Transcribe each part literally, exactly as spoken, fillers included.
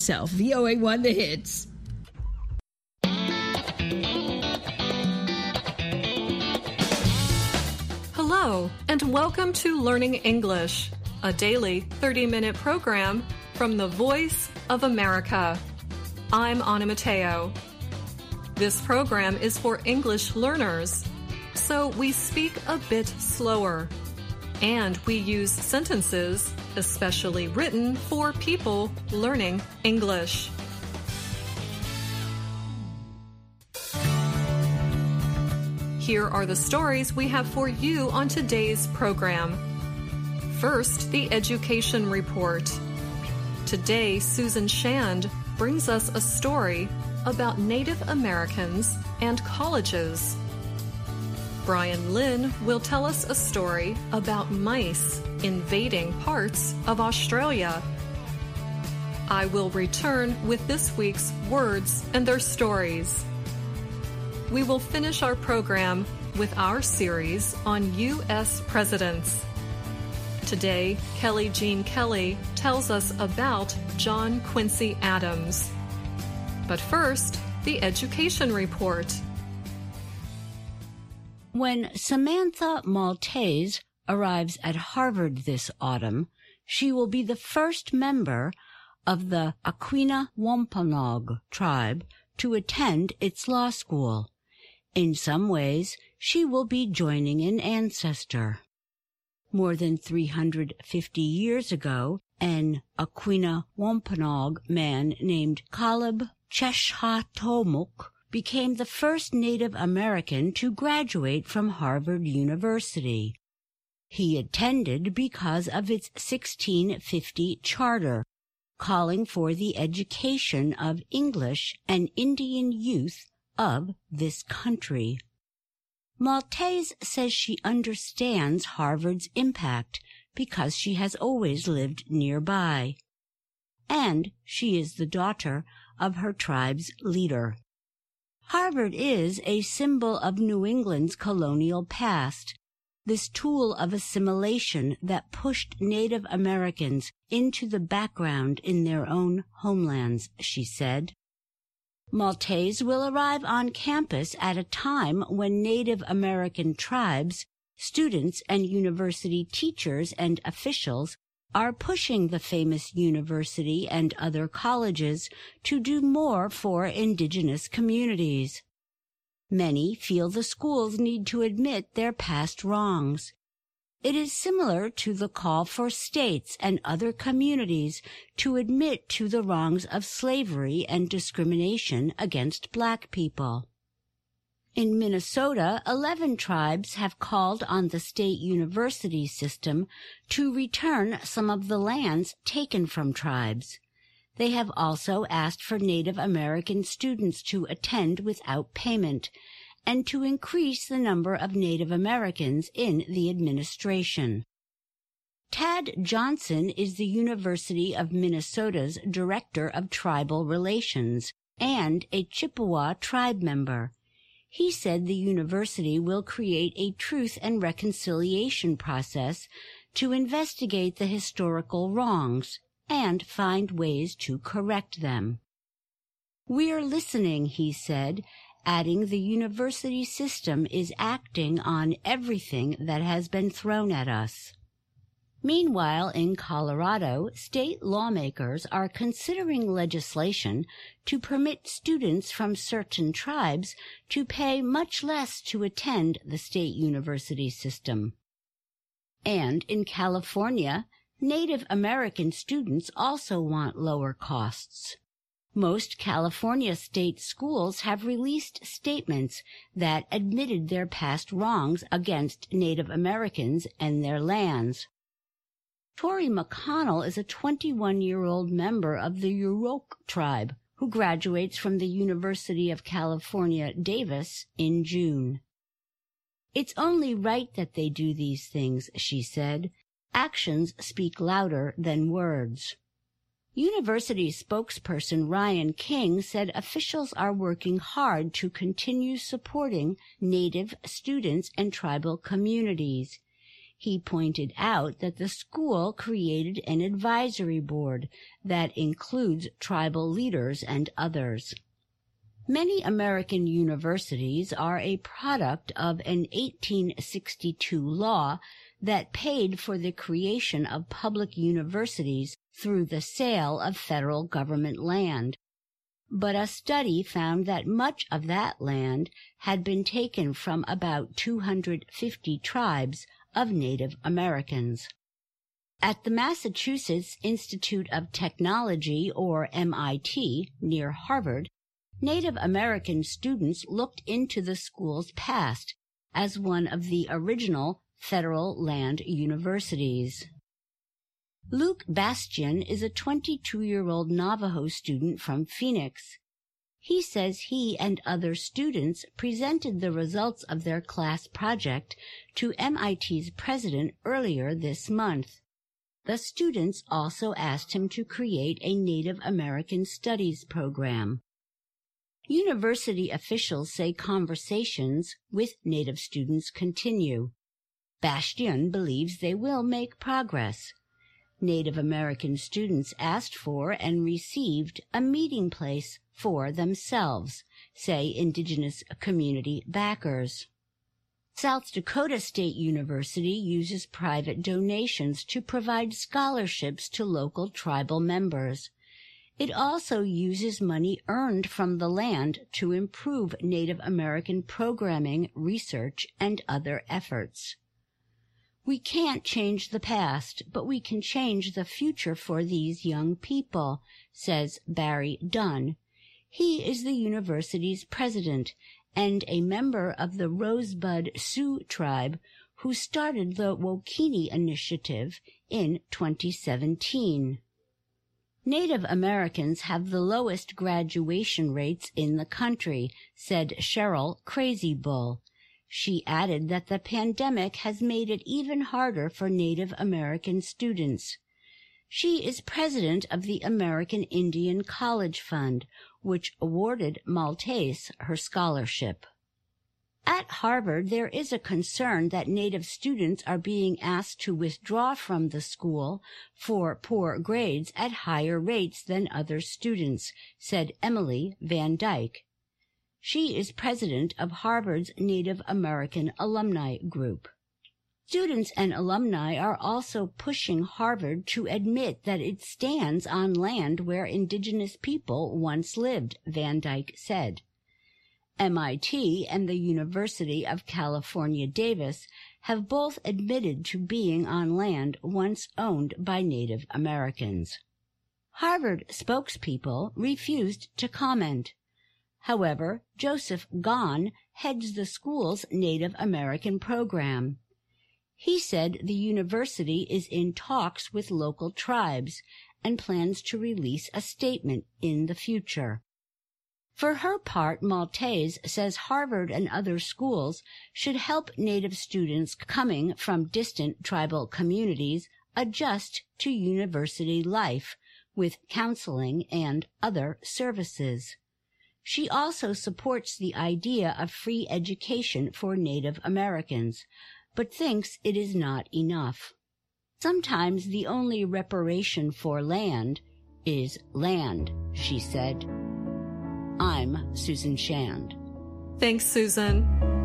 Self, V O A one The Hits. Hello, and welcome to Learning English, a daily thirty-minute program from the Voice of America. I'm Anna Mateo. This program is for English learners, so we speak a bit slower, and we use sentences especially written for people learning English. Here are the stories we have for you on today's program. First, the Education Report. Today, Susan Shand brings us a story about Native Americans and colleges. Brian Lynn will tell us a story about mice invading parts of Australia. I will return with this week's words and their stories. We will finish our program with our series on U S presidents. Today, Kelly Jean Kelly tells us about John Quincy Adams. But first, the Education Report. When Samantha Maltese arrives at Harvard this autumn, she will be the first member of the Aquinnah Wampanoag tribe to attend its law school. In some ways, she will be joining an ancestor. More than three hundred fifty years ago, an Aquinnah Wampanoag man named Caleb Cheshatomuk became the first Native American to graduate from Harvard University. He attended because of its sixteen fifty charter, calling for the education of English and Indian youth of this country. Maltese says she understands Harvard's impact because she has always lived nearby, and she is the daughter of her tribe's leader. Harvard is a symbol of New England's colonial past, this tool of assimilation that pushed Native Americans into the background in their own homelands, she said. Maltese will arrive on campus at a time when Native American tribes, students, and university teachers and officials are pushing the famous university and other colleges to do more for indigenous communities. Many feel the schools need to admit their past wrongs. It is similar to the call for states and other communities to admit to the wrongs of slavery and discrimination against black people. In Minnesota, eleven tribes have called on the state university system to return some of the lands taken from tribes. They have also asked for Native American students to attend without payment and to increase the number of Native Americans in the administration. Tad Johnson is the University of Minnesota's Director of Tribal Relations and a Chippewa tribe member. He said the university will create a truth and reconciliation process to investigate the historical wrongs and find ways to correct them. "We're listening," he said, adding the university system is acting on everything that has been thrown at us. Meanwhile, in Colorado, state lawmakers are considering legislation to permit students from certain tribes to pay much less to attend the state university system. And in California, Native American students also want lower costs. Most California state schools have released statements that admitted their past wrongs against Native Americans and their lands. Tori McConnell is a twenty-one-year-old member of the Yurok tribe who graduates from the University of California, Davis, in June. "It's only right that they do these things," she said. "Actions speak louder than words." University spokesperson Ryan King said officials are working hard to continue supporting Native students and tribal communities. He pointed out that the school created an advisory board that includes tribal leaders and others. Many American universities are a product of an eighteen sixty-two law that paid for the creation of public universities through the sale of federal government land. But a study found that much of that land had been taken from about two hundred fifty tribes of Native Americans. At the Massachusetts Institute of Technology, or M I T, near Harvard, Native American students looked into the school's past as one of the original federal land universities. Luke Bastian is a twenty-two-year-old Navajo student from Phoenix. He says he and other students presented the results of their class project to M I T's president earlier this month. The students also asked him to create a Native American Studies program. University officials say conversations with Native students continue. Bastian believes they will make progress. Native American students asked for and received a meeting place for themselves, say Indigenous community backers. South Dakota State University uses private donations to provide scholarships to local tribal members. It also uses money earned from the land to improve Native American programming, research, and other efforts. We can't change the past, but we can change the future for these young people, says Barry Dunn. He is the university's president and a member of the Rosebud Sioux tribe who started the Wokini Initiative in twenty seventeen. Native Americans have the lowest graduation rates in the country, said Cheryl Crazy Bull. She added that the pandemic has made it even harder for Native American students. She is president of the American Indian College Fund, which awarded Maltese her scholarship. At Harvard, there is a concern that Native students are being asked to withdraw from the school for poor grades at higher rates than other students, said Emily Van Dyke. She is president of Harvard's Native American Alumni Group. Students and alumni are also pushing Harvard to admit that it stands on land where Indigenous people once lived, Van Dyke said. M I T and the University of California, Davis have both admitted to being on land once owned by Native Americans. Harvard spokespeople refused to comment. However, Joseph Gahn heads the school's Native American program. He said the university is in talks with local tribes and plans to release a statement in the future. For her part, Maltese says Harvard and other schools should help Native students coming from distant tribal communities adjust to university life with counseling and other services. She also supports the idea of free education for Native Americans, but thinks it is not enough. Sometimes the only reparation for land is land, she said. I'm Susan Shand. Thanks, Susan.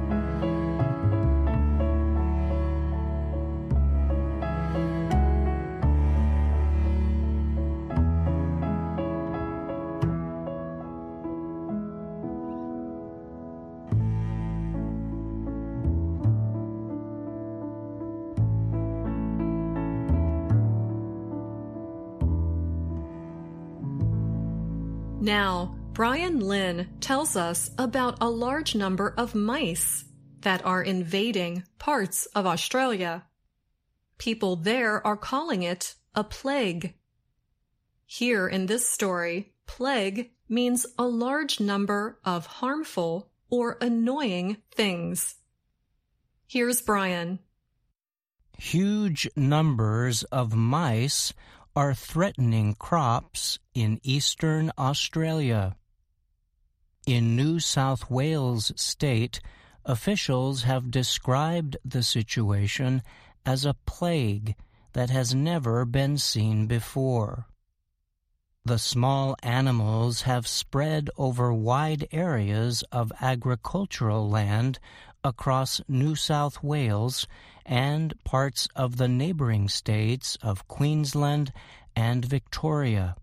Now, Brian Lynn tells us about a large number of mice that are invading parts of Australia. People there are calling it a plague. Here in this story, plague means a large number of harmful or annoying things. Here's Brian. Huge numbers of mice are threatening crops in eastern Australia. In New South Wales state, officials have described the situation as a plague that has never been seen before. The small animals have spread over wide areas of agricultural land across New South Wales and parts of the neighboring states of Queensland and Victoria.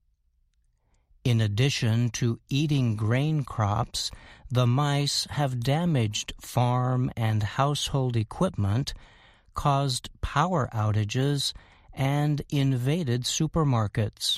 In addition to eating grain crops, the mice have damaged farm and household equipment, caused power outages, and invaded supermarkets.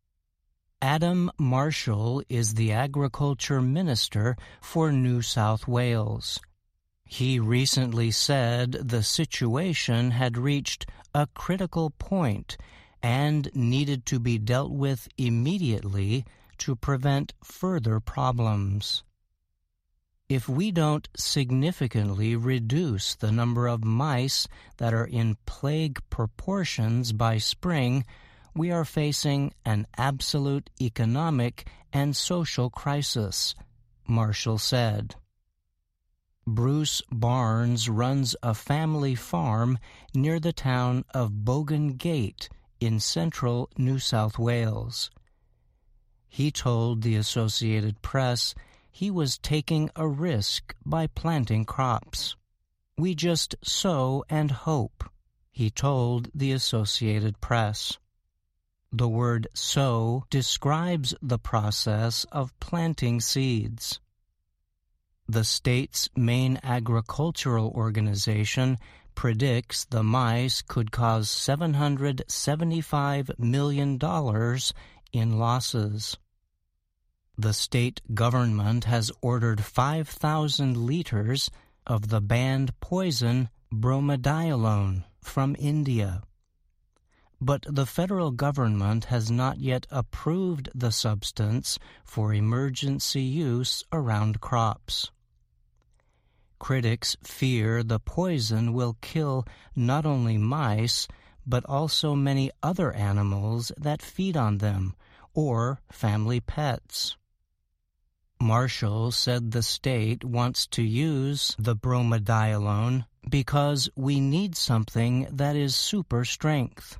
Adam Marshall is the Agriculture Minister for New South Wales. He recently said the situation had reached a critical point and needed to be dealt with immediately to prevent further problems. If we don't significantly reduce the number of mice that are in plague proportions by spring, we are facing an absolute economic and social crisis, Marshall said. Bruce Barnes runs a family farm near the town of Bogan Gate in central New South Wales. He told the Associated Press he was taking a risk by planting crops. "We just sow and hope," he told the Associated Press. The word sow describes the process of planting seeds. The state's main agricultural organization predicts the mice could cause seven hundred seventy-five million dollars in losses. The state government has ordered five thousand liters of the banned poison bromadiolone from India. But the federal government has not yet approved the substance for emergency use around crops. Critics fear the poison will kill not only mice, but also many other animals that feed on them, or family pets. Marshall said the state wants to use the bromadiolone because we need something that is super strength.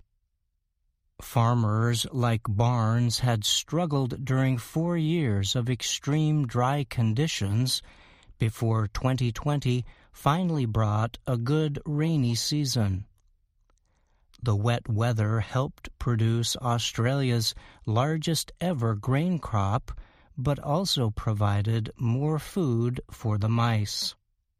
Farmers like Barnes had struggled during four years of extreme dry conditions before twenty twenty finally brought a good rainy season. The wet weather helped produce Australia's largest ever grain crop, but also provided more food for the mice.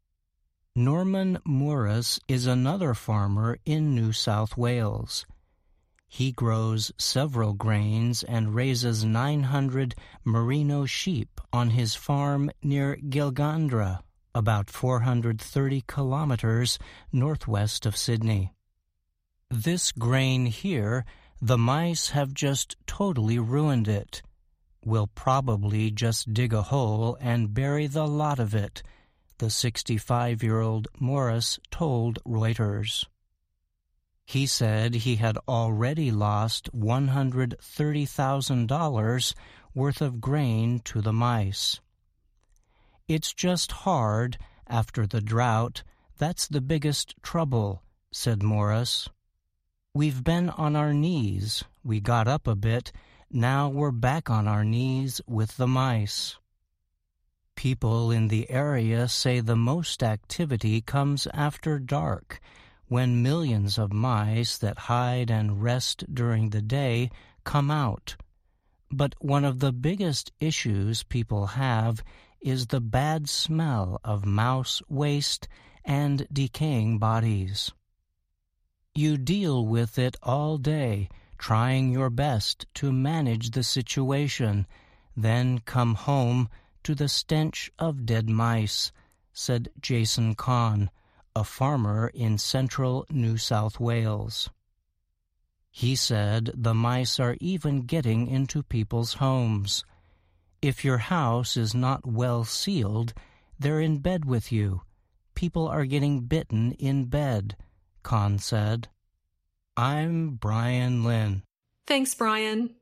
Norman Morris is another farmer in New South Wales. He grows several grains and raises nine hundred merino sheep on his farm near Gilgandra, about four hundred thirty kilometers northwest of Sydney. This grain here, the mice have just totally ruined it. We'll probably just dig a hole and bury the lot of it, the sixty-five-year-old Morris told Reuters. He said he had already lost one hundred thirty thousand dollars worth of grain to the mice. "It's just hard after the drought. That's the biggest trouble," said Morris. "We've been on our knees. We got up a bit. Now we're back on our knees with the mice." People in the area say the most activity comes after dark, when millions of mice that hide and rest during the day come out. But one of the biggest issues people have is the bad smell of mouse waste and decaying bodies. You deal with it all day, trying your best to manage the situation, then come home to the stench of dead mice, said Jason Kahn, a farmer in central New South Wales. He said the mice are even getting into people's homes. If your house is not well sealed, they're in bed with you. People are getting bitten in bed, Kahn said. I'm Brian Lynn. Thanks, Brian.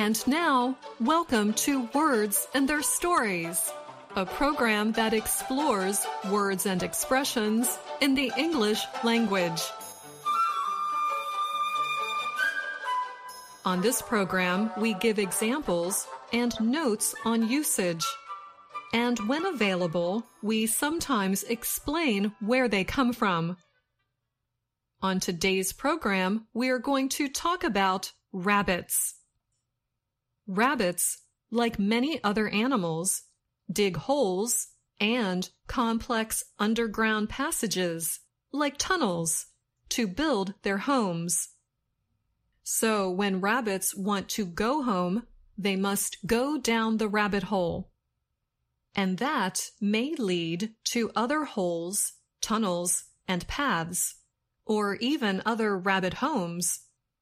And now, welcome to Words and Their Stories, a program that explores words and expressions in the English language. On this program, we give examples and notes on usage. And when available, we sometimes explain where they come from. On today's program, we are going to talk about rabbits. Rabbits, like many other animals, dig holes and complex underground passages, like tunnels, to build their homes. So when rabbits want to go home, they must go down the rabbit hole. And that may lead to other holes, tunnels, and paths, or even other rabbit homes.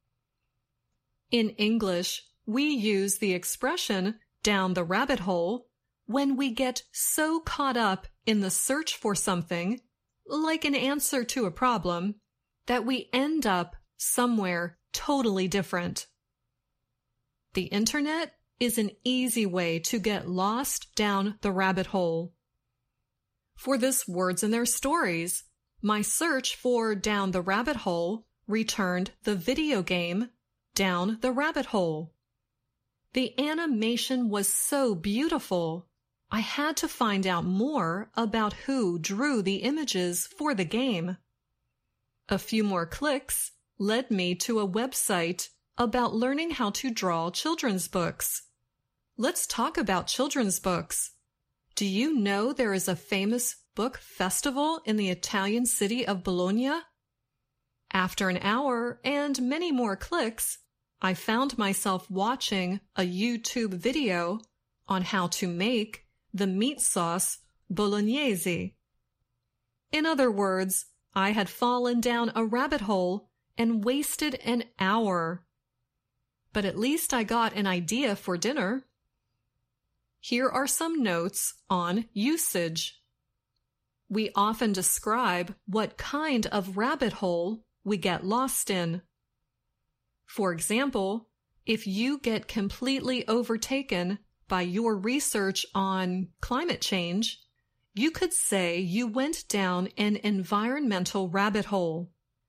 In English, we use the expression down the rabbit hole when we get so caught up in the search for something, like an answer to a problem, that we end up somewhere totally different. The internet is an easy way to get lost down the rabbit hole. For this Words and Their Stories, my search for Down the Rabbit Hole returned the video game Down the Rabbit Hole. The animation was so beautiful, I had to find out more about who drew the images for the game. A few more clicks led me to a website about learning how to draw children's books. Let's talk about children's books. Do you know there is a famous book festival in the Italian city of Bologna? After an hour and many more clicks, I found myself watching a YouTube video on how to make the meat sauce bolognese. In other words, I had fallen down a rabbit hole and wasted an hour. But at least I got an idea for dinner. Here are some notes on usage. We often describe what kind of rabbit hole we get lost in. For example, if you get completely overtaken by your research on climate change, you could say you went down an environmental rabbit hole.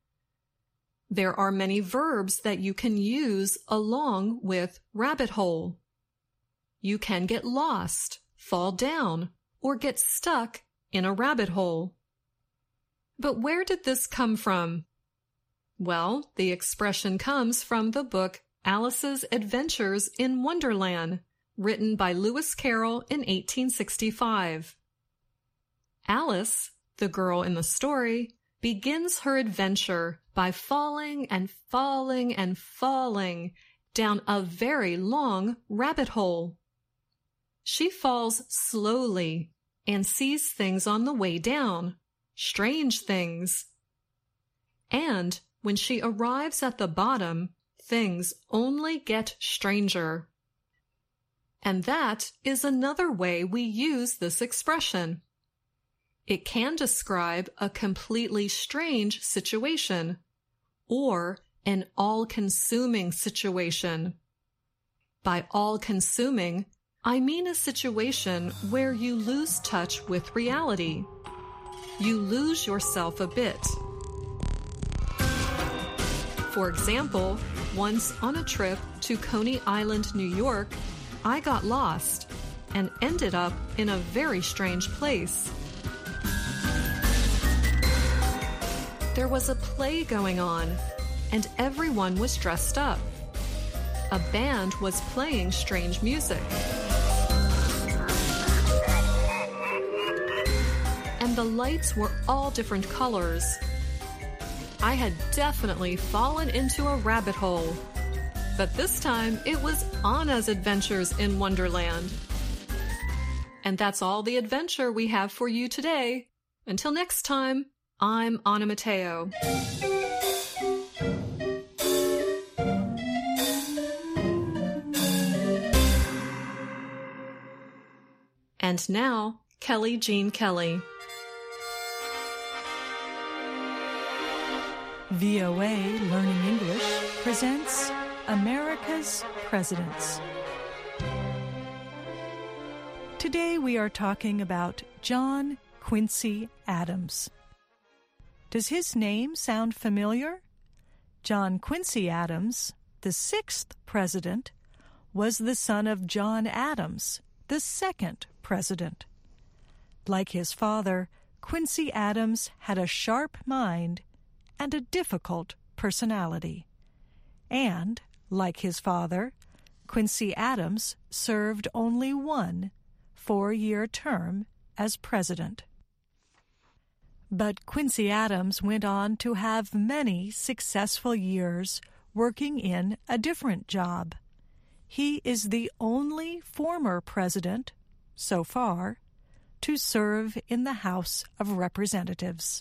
There are many verbs that you can use along with rabbit hole. You can get lost, fall down, or get stuck in a rabbit hole. But where did this come from? Well, the expression comes from the book Alice's Adventures in Wonderland, written by Lewis Carroll in eighteen sixty-five. Alice, the girl in the story, begins her adventure by falling and falling and falling down a very long rabbit hole. She falls slowly and sees things on the way down, strange things. And when she arrives at the bottom, things only get stranger. And that is another way we use this expression. It can describe a completely strange situation or an all-consuming situation. By all-consuming, I mean a situation where you lose touch with reality. You lose yourself a bit. For example, once on a trip to Coney Island, New York, I got lost and ended up in a very strange place. There was a play going on, and everyone was dressed up. A band was playing strange music. And the lights were all different colors. I had definitely fallen into a rabbit hole. But this time, it was Anna's Adventures in Wonderland. And that's all the adventure we have for you today. Until next time, I'm Anna Mateo. And now, Kelly Jean Kelly. V O A Learning English presents America's Presidents. Today we are talking about John Quincy Adams. Does his name sound familiar? John Quincy Adams, the sixth president, was the son of John Adams, the second president. Like his father, Quincy Adams had a sharp mind and a difficult personality. And, like his father, Quincy Adams served only one four-year term as president. But Quincy Adams went on to have many successful years working in a different job. He is the only former president, so far, to serve in the House of Representatives.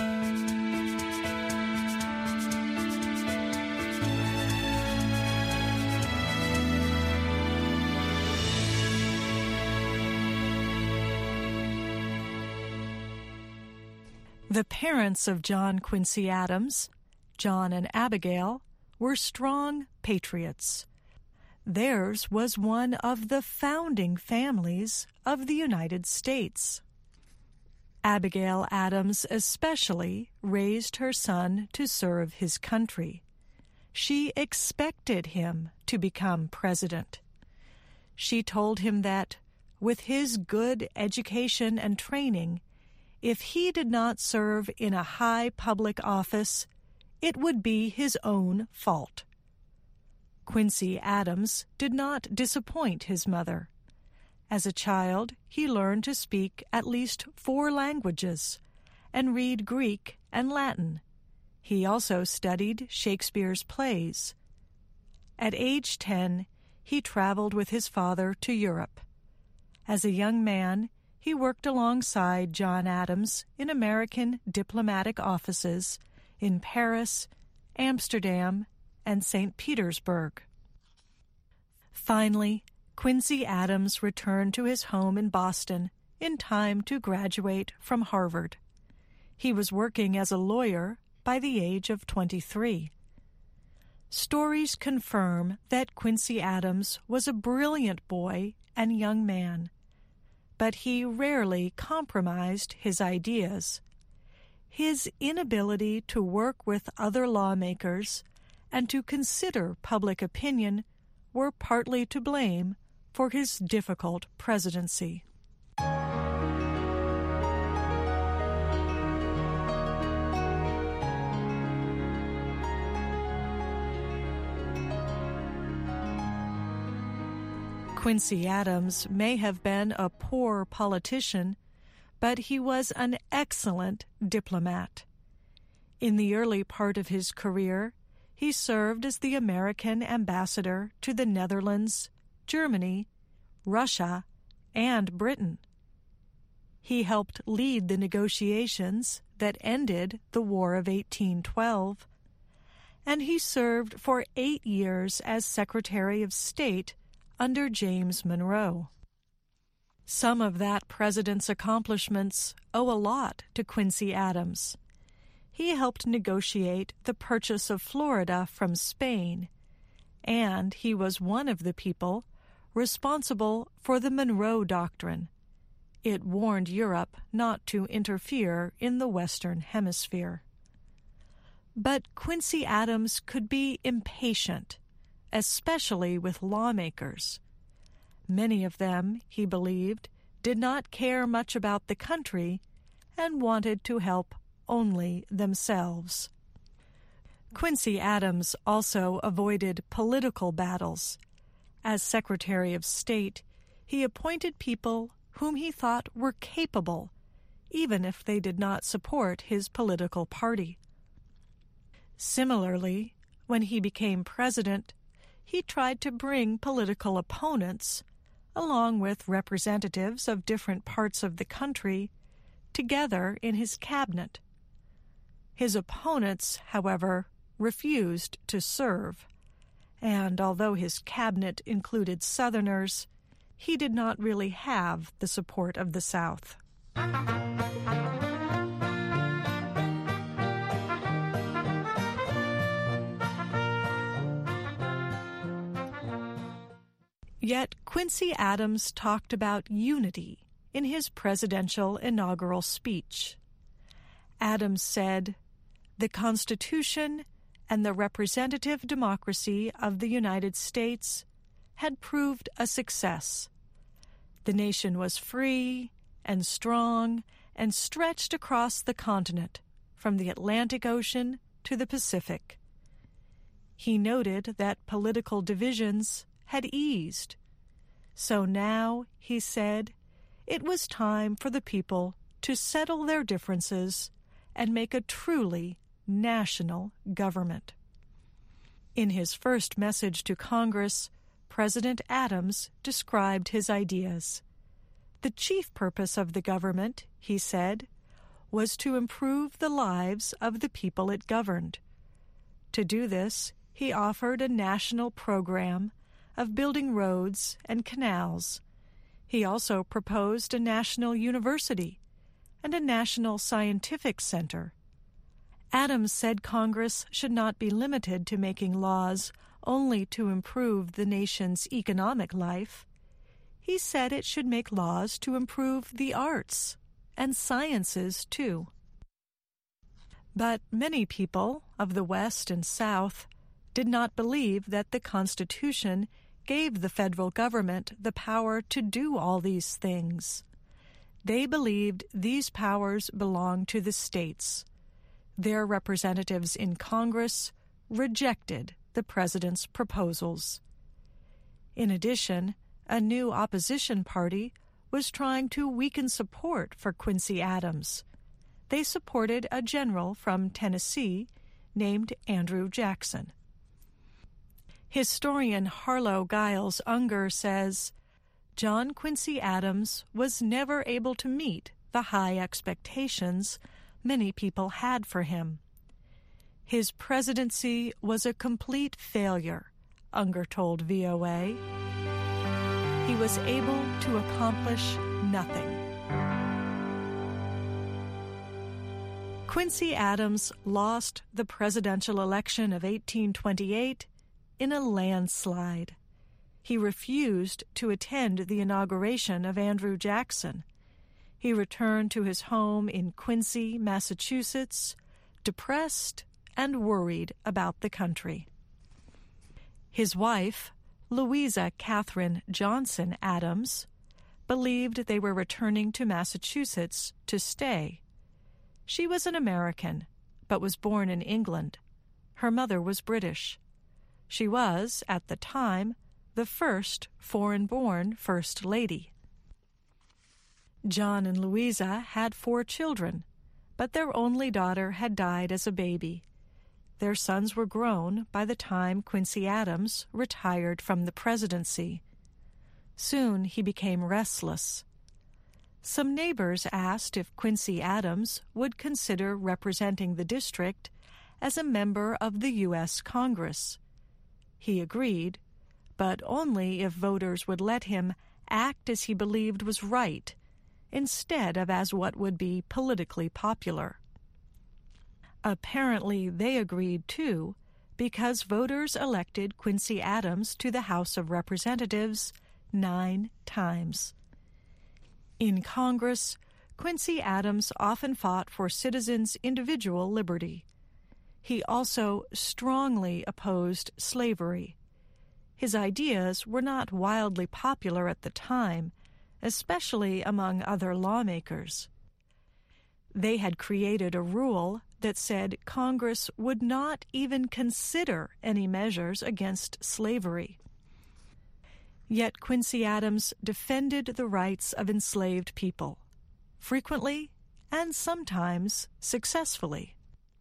The parents of John Quincy Adams, John and Abigail, were strong patriots. Theirs was one of the founding families of the United States. Abigail Adams especially raised her son to serve his country. She expected him to become president. She told him that, with his good education and training, if he did not serve in a high public office, it would be his own fault. Quincy Adams did not disappoint his mother. As a child, he learned to speak at least four languages and read Greek and Latin. He also studied Shakespeare's plays. At age ten, he traveled with his father to Europe. As a young man, he worked alongside John Adams in American diplomatic offices in Paris, Amsterdam, and Saint Petersburg. Finally, Quincy Adams returned to his home in Boston in time to graduate from Harvard. He was working as a lawyer by the age of twenty-three. Stories confirm that Quincy Adams was a brilliant boy and young man, but he rarely compromised his ideas. His inability to work with other lawmakers and to consider public opinion were partly to blame for his difficult presidency. Quincy Adams may have been a poor politician, but he was an excellent diplomat. In the early part of his career, he served as the American ambassador to the Netherlands, Germany, Russia, and Britain. He helped lead the negotiations that ended the War of eighteen twelve, and he served for eight years as Secretary of State under James Monroe. Some of that president's accomplishments owe a lot to Quincy Adams. He helped negotiate the purchase of Florida from Spain, and he was one of the people responsible for the Monroe Doctrine. It warned Europe not to interfere in the Western Hemisphere. But Quincy Adams could be impatient, especially with lawmakers. Many of them, he believed, did not care much about the country and wanted to help only themselves. Quincy Adams also avoided political battles. As Secretary of State, he appointed people whom he thought were capable, even if they did not support his political party. Similarly, when he became president, he tried to bring political opponents, along with representatives of different parts of the country, together in his cabinet. His opponents, however, refused to serve, and although his cabinet included Southerners, he did not really have the support of the South. Yet Quincy Adams talked about unity in his presidential inaugural speech. Adams said, "The Constitution and the representative democracy of the United States had proved a success. The nation was free and strong and stretched across the continent from the Atlantic Ocean to the Pacific." He noted that political divisions had eased. So now, he said, it was time for the people to settle their differences and make a truly national government. In his first message to Congress, President Adams described his ideas. The chief purpose of the government, he said, was to improve the lives of the people it governed. To do this, he offered a national program of building roads and canals. He also proposed a national university and a national scientific center. Adams said Congress should not be limited to making laws only to improve the nation's economic life. He said it should make laws to improve the arts and sciences, too. But many people of the West and South did not believe that the Constitution gave the federal government the power to do all these things. They believed these powers belonged to the states. Their representatives in Congress rejected the president's proposals. In addition, a new opposition party was trying to weaken support for Quincy Adams. They supported a general from Tennessee named Andrew Jackson. Historian Harlow Giles Unger says, John Quincy Adams was never able to meet the high expectations many people had for him. His presidency was a complete failure, Unger told V O A. He was able to accomplish nothing. Quincy Adams lost the presidential election of eighteen twenty-eight in a landslide. He refused to attend the inauguration of Andrew Jackson. He returned to his home in Quincy, Massachusetts, depressed and worried about the country. His wife, Louisa Catherine Johnson Adams, believed they were returning to Massachusetts to stay. She was an American, but was born in England. Her mother was British. She was, at the time, the first foreign-born First Lady. John and Louisa had four children, but their only daughter had died as a baby. Their sons were grown by the time Quincy Adams retired from the presidency. Soon he became restless. Some neighbors asked if Quincy Adams would consider representing the district as a member of the U S Congress. He agreed, but only if voters would let him act as he believed was right, instead of as what would be politically popular. Apparently they agreed, too, because voters elected Quincy Adams to the House of Representatives nine times. In Congress, Quincy Adams often fought for citizens' individual liberty. He also strongly opposed slavery. His ideas were not wildly popular at the time, especially among other lawmakers. They had created a rule that said Congress would not even consider any measures against slavery. Yet Quincy Adams defended the rights of enslaved people, frequently and sometimes successfully.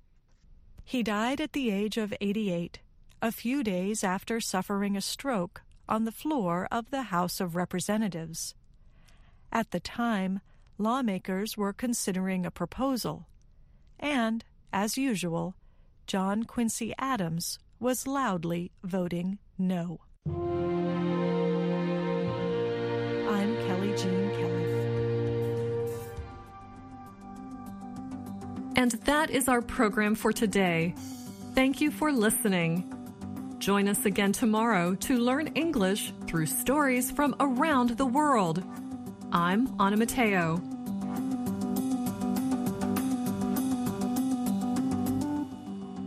He died at the age of eighty-eight, a few days after suffering a stroke on the floor of the House of Representatives. At the time, lawmakers were considering a proposal, and, as usual, John Quincy Adams was loudly voting no. I'm Kelly Jean Kelly. And that is our program for today. Thank you for listening. Join us again tomorrow to learn English through stories from around the world. I'm Anna Mateo.